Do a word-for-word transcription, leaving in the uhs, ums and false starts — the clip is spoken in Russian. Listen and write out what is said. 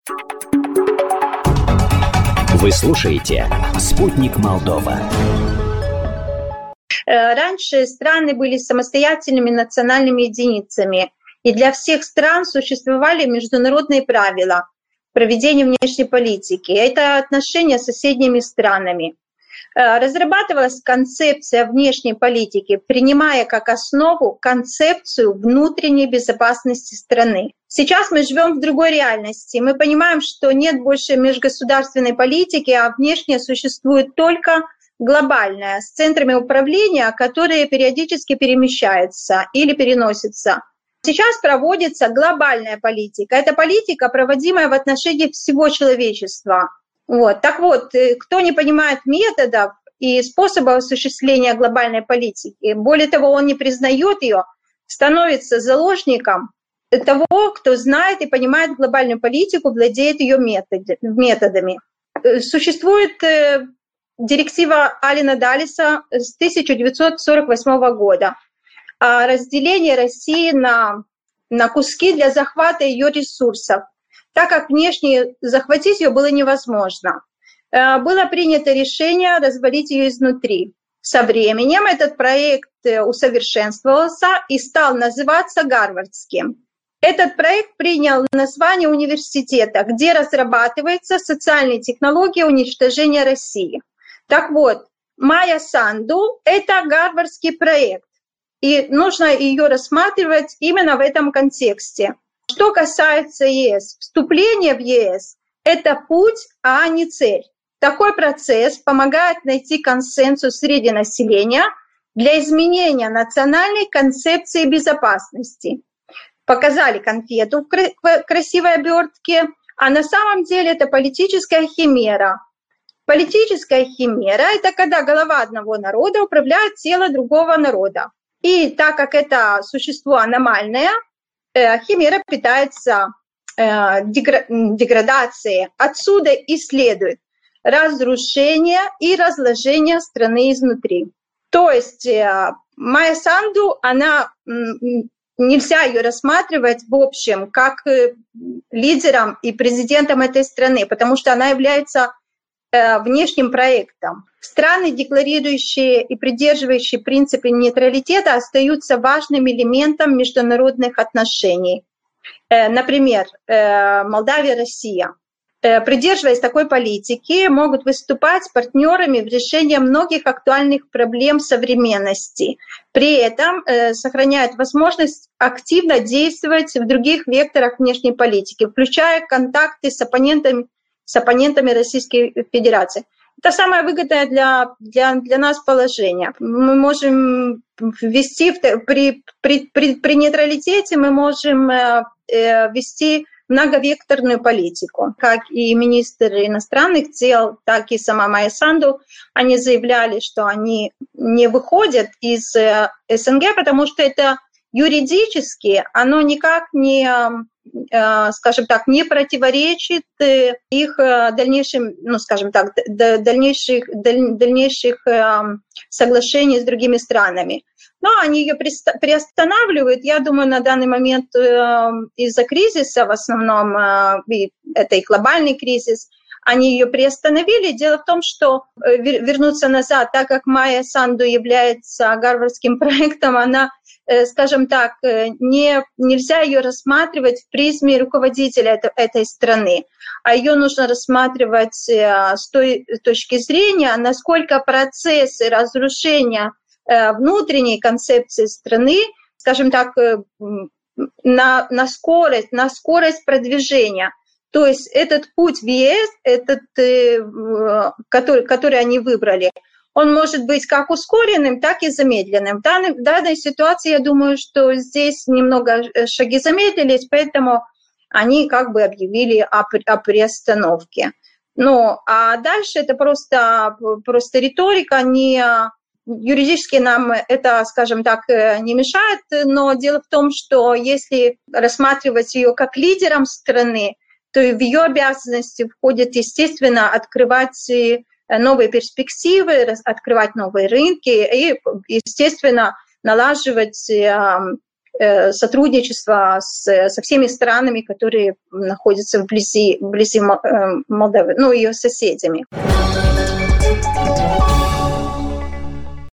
Вы слушаете «Спутник Молдова». Раньше страны были самостоятельными национальными единицами, и для всех стран существовали международные правила проведения внешней политики. Это отношения с соседними странами. Разрабатывалась концепция внешней политики, принимая как основу концепцию внутренней безопасности страны. Сейчас мы живем в другой реальности. Мы понимаем, что нет больше межгосударственной политики, а внешне существует только глобальная, с центрами управления, которые периодически перемещаются или переносятся. Сейчас проводится глобальная политика. Это политика, проводимая в отношении всего человечества. Вот. Так вот, кто не понимает методов и способов осуществления глобальной политики, более того, он не признает ее, становится заложником того, кто знает и понимает глобальную политику, владеет ее методами. Существует директива Алена Далиса с тысяча девятьсот сорок восьмого года о разделении России на, на куски для захвата ее ресурсов, так как внешне захватить ее было невозможно. Было принято решение развалить ее изнутри. Со временем этот проект усовершенствовался и стал называться Гарвардским. Этот проект принял название университета, где разрабатываются социальные технологии уничтожения России. Так вот, Майя Санду – это гарвардский проект, и нужно ее рассматривать именно в этом контексте. Что касается ЕС, вступление в ЕС – это путь, а не цель. Такой процесс помогает найти консенсус среди населения для изменения национальной концепции безопасности. Показали конфету в красивой обертке, а на самом деле это политическая химера. Политическая химера – это когда голова одного народа управляет телом другого народа. И так как это существо аномальное, химера питается деградацией. Отсюда и следует разрушение и разложение страны изнутри. То есть Майя Санду, она, нельзя ее рассматривать в общем как лидером и президентом этой страны, потому что она является внешним проектом. Страны, декларирующие и придерживающие принципы нейтралитета, остаются важным элементом международных отношений. Например, Молдавия, Россия. Придерживаясь такой политики, могут выступать партнерами в решении многих актуальных проблем современности. При этом сохраняют возможность активно действовать в других векторах внешней политики, включая контакты с оппонентами с оппонентами Российской Федерации. Это самое выгодное для, для, для нас положение. Мы можем ввести, при, при, при, при нейтралитете мы можем э, вести многовекторную политику. Как и министр иностранных дел, так и сама Майя Санду, они заявляли, что они не выходят из э, СНГ, потому что это юридически, оно никак не... скажем так, не противоречит их дальнейшим, ну, скажем так, дальнейших, дальнейших соглашений с другими странами. Но они ее приостанавливают, я думаю, на данный момент из-за кризиса, в основном, это и глобальный кризис, они ее приостановили. Дело в том, что вернуться назад, так как Майя Санду является гарвардским проектом, она, скажем так, не, нельзя ее рассматривать в призме руководителя это, этой страны, а ее нужно рассматривать с той точки зрения, насколько процессы разрушения внутренней концепции страны, скажем так, на, на скорость, на скорость продвижения. То есть этот путь в ЕС, этот, который, который они выбрали, он может быть как ускоренным, так и замедленным. В данной, в данной ситуации, я думаю, что здесь немного шаги замедлились, поэтому они как бы объявили о, о приостановке. Ну, а дальше это просто, просто риторика, не, юридически нам это, скажем так, не мешает, но дело в том, что если рассматривать ее как лидером страны, то в ее обязанности входит, естественно, открывать новые перспективы, открывать новые рынки и, естественно, налаживать сотрудничество с, со всеми странами, которые находятся вблизи, вблизи Молдовы, ну, ее соседями.